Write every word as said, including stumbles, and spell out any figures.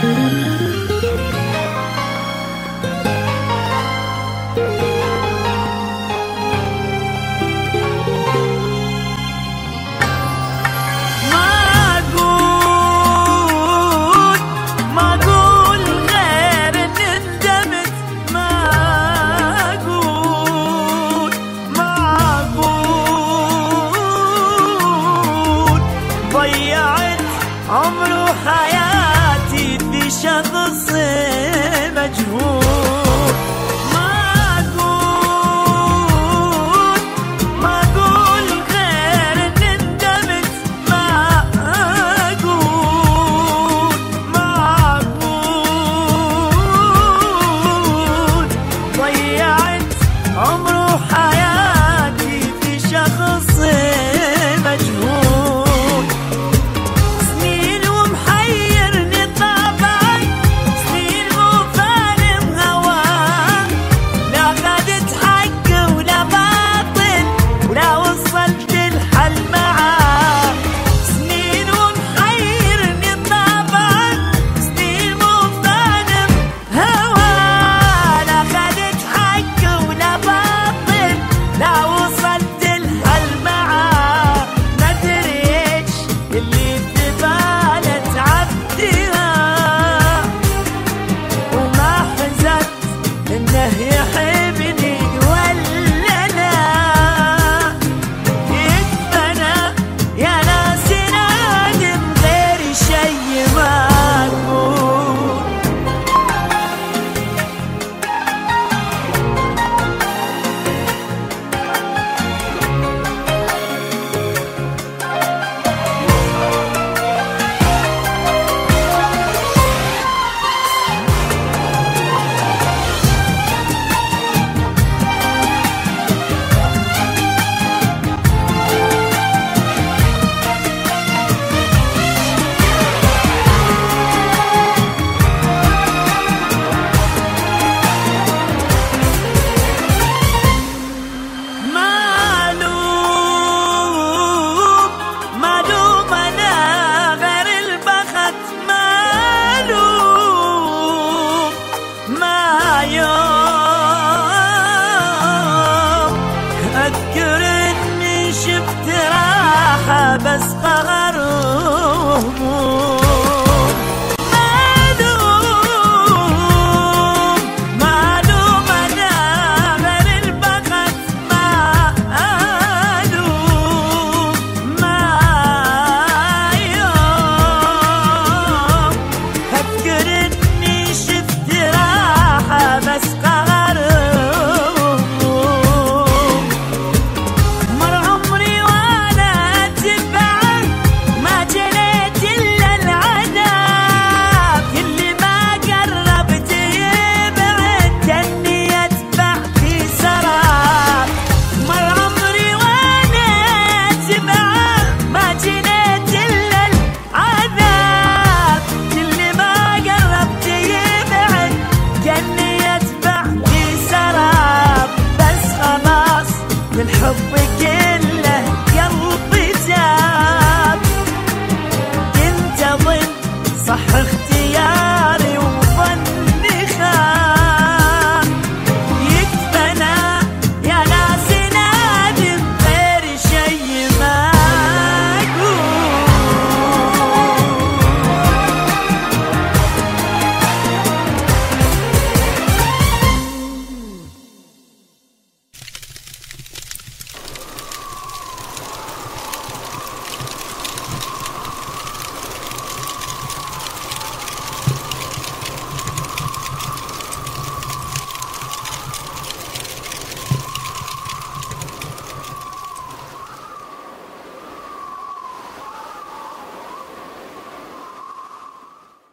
ضيعت عمر وحياتي في شخص مجهول. ما أقول ما أقول غير إن ندمت، ما أقول ما أقول ضيعت عمر وحياتي في شخص مجهول. سنين ومحيرني طبعا، سنين مو فاهم هواه، لا خدت حق ولا باطل ولا وصلت الحل معاه. سنين ومحيرني طبعا، سنين مو فاهم هواه، لا خدت حق ولا باطل لا وصلت الحل معاه. ما ادري ايش اللي في بالي تعبديها، وما حزنت انه يحبني ولا لا. يكفنا يا ناس نادم غير شي ما اقول. معلوم معلوم أنا غير البخت، معلوم ما يوم أذكر إني شفت راحة بس قهر وهموم. معلوم معلوم أنا غير البخت، معلوم ما يوم أذكر إني شفت راحة بس قهر وهموم. مر عمري وأنا أتبعه، ما جنيت إلا العذاب. اللي ما قربت يبعد كأني أتبع في سراب. مر عمري وأنا أتبعه، ما جنيت إلا العذاب. اللي ما قربت يبعد كأني أتبع في سراب. بس خلاص من حب كله قلبي تاب. كنت أظن صح